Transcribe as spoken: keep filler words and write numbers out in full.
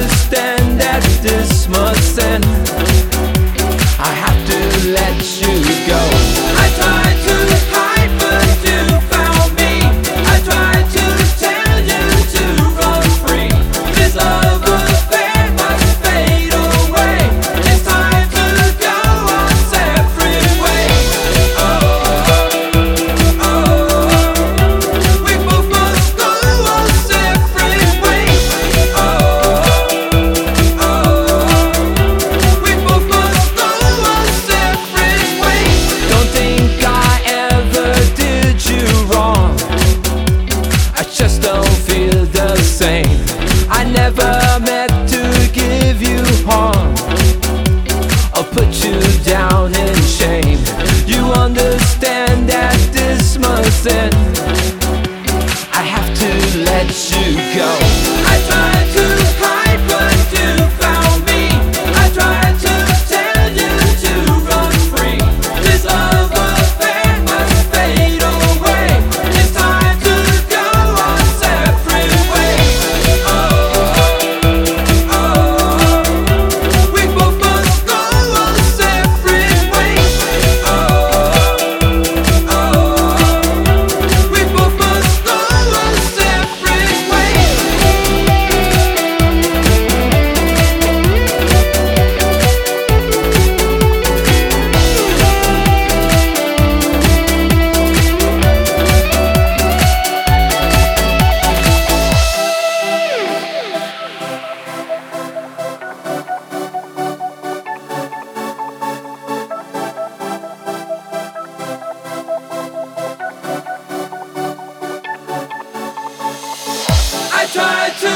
understand that this must end. I have to let you go. I tried to hide, but you found me. I tried to tell you to run free. This love affair must fade away. It's time to go our separate ways. Oh, oh, we both must go our separate ways. Oh, oh, we both must go our separate ways. Don't think I ever did you wrong. I just don't feel the same. I never meant to give you harm or put you down in shame. You understand that this must end. I have to let you go. I tried to hide, but you found me. I tried to tell you to run free. This love affair must fade away. It's time to go our separate ways. Oh, oh, we both must go our separate ways. Oh, oh, we both must go our separate ways. I tried to